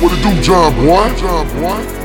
What it do, John boy?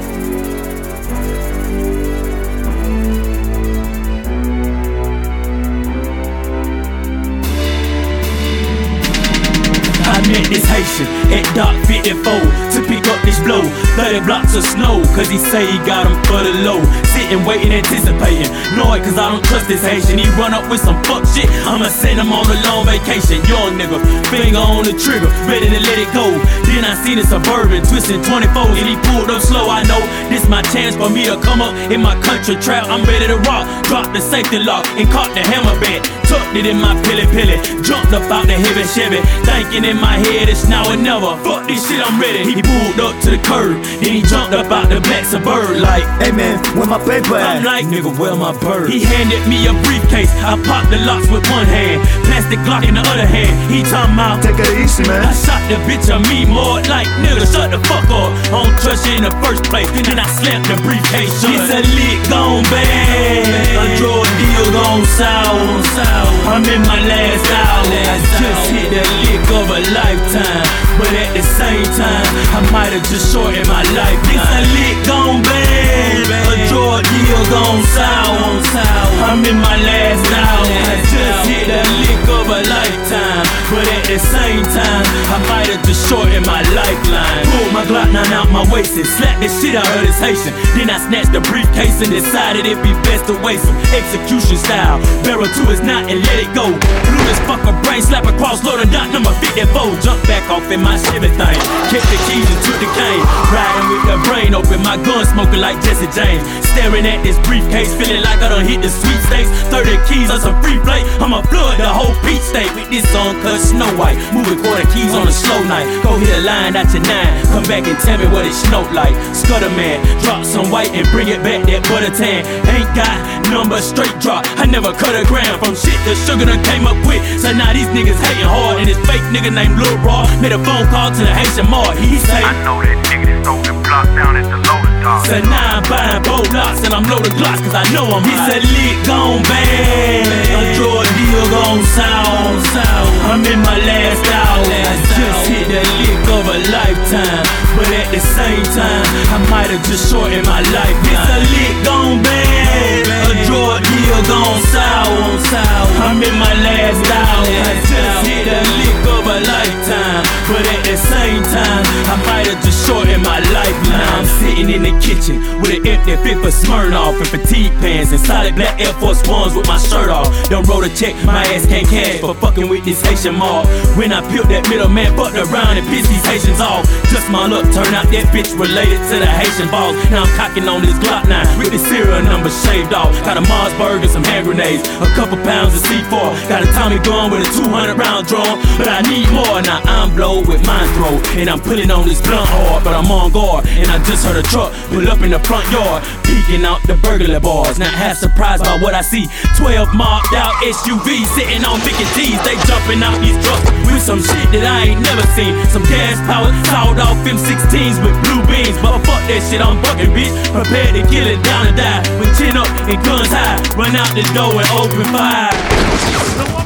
I met this Haitian at Dock 54 to pick up this blow. 30 blocks of snow, cause he say he got him for the low. Sitting, waiting, anticipating. Know it cause I don't trust this Haitian. He run up with some fuck shit, I'ma send him on a long vacation. Young nigga, finger on the trigger, ready to let it go. Then I seen a Suburban twisting 24s and he pulled up slow. I know this my chance for me to come up in my country trap. I'm ready to rock, drop the safety lock and caught the hammer back. Tucked it in my pilly, jumped up out the heavy Chevy, thinking in my head it's now or never. Fuck this shit, I'm ready. He pulled up to the curb, then he jumped up out the black Suburban like, hey man, where my paper at? I'm like, nigga, where my bird? He handed me a briefcase, I popped the locks with one hand, plastic Glock in the other hand. He talking about, take it easy, man. I shot the bitch of me more like, nigga, shut the fuck up. I don't trust you in the first place, then I slapped the briefcase shut. It's a lick gone bad, a drug deal gone sour. I'm in my last hour, I just hit the lick of a lifetime, but at the same time, I might have just shortened my life. It's a lick gone bad, a drug deal gone sour. I'm in my last hour, I just hit the lick of a lifetime, but at the same time, I might have just shortened my lifeline. Pulled my Glock 9 out my waist and slapped the shit out of this Haitian. Then I snatched the briefcase and decided it'd be best to waste him. Execution style, barrel to his knot and let it go. Blew this fucker brain, slap across, loaded dot number 54. Jumped back off in my Chevy thing, kept the keys and took the cane. Riding with the brain open, my gun smoking like Jesse James. Staring at this briefcase, feeling like I done hit the sweepstakes. 30 keys on some free play, I'ma flood the whole Peach State with this song cut Snow White. Moving quarter keys on a slow night. Go hit a line out your 9, come back and tell me what it snowed like. Scudder man, drop some white and bring it back, that butter tan. Ain't got number, straight drop, I never cut a gram. From shit the sugar done came up quick, so now these niggas hating hard. And this fake nigga named Lil Raw made a phone call to the Haitian Mart. He say, I know that nigga that stole the block down at the loading dock. So now I'm buying both locks and I'm loading Glocks cause I know I'm high. He said lick gone bad, a drug deal gone sour. I'm in my last hour, I just hit the lick of a lifetime, but at the same time, I might have just shortened my life. It's a lick gone bad, a drug deal gone sour. I'm in my last hour, I just hit the lick of a lifetime, but at the same time, I might have just shortened my life. Now I'm sitting in the kitchen with an empty fifth of Smirnoff and fatigue pants and solid black Air Force Ones with my shirt off. Done wrote a check, my ass can't cash for fucking with this Haitian mob. When I peeled that middleman, fucked around and pissed these Haitians off. Just my luck, turn out that bitch related to the Haitian boss. Now I'm cocking on this Glock 9 with the serial number shaved off. Got a Mossberg and some hand grenades, a couple pounds of C4. Got a Tommy gun with a 200 round drum, but I need more. Now I'm blowed with mine throat, and I'm putting on this blunt hard, but I'm on guard. And I just heard a truck pull up in the front yard, peeking out the burglar bars. Not half surprised by what I see. 12 mobbed out SUVs sitting on Mickey T's. They jumping out these trucks with some shit that I ain't never seen. Some gas powered, sawed off M16s with blue beams. But fuck that shit, I'm bucking, bitch. Prepared to kill it, down and die. With chin up and guns high, run out the door and open fire.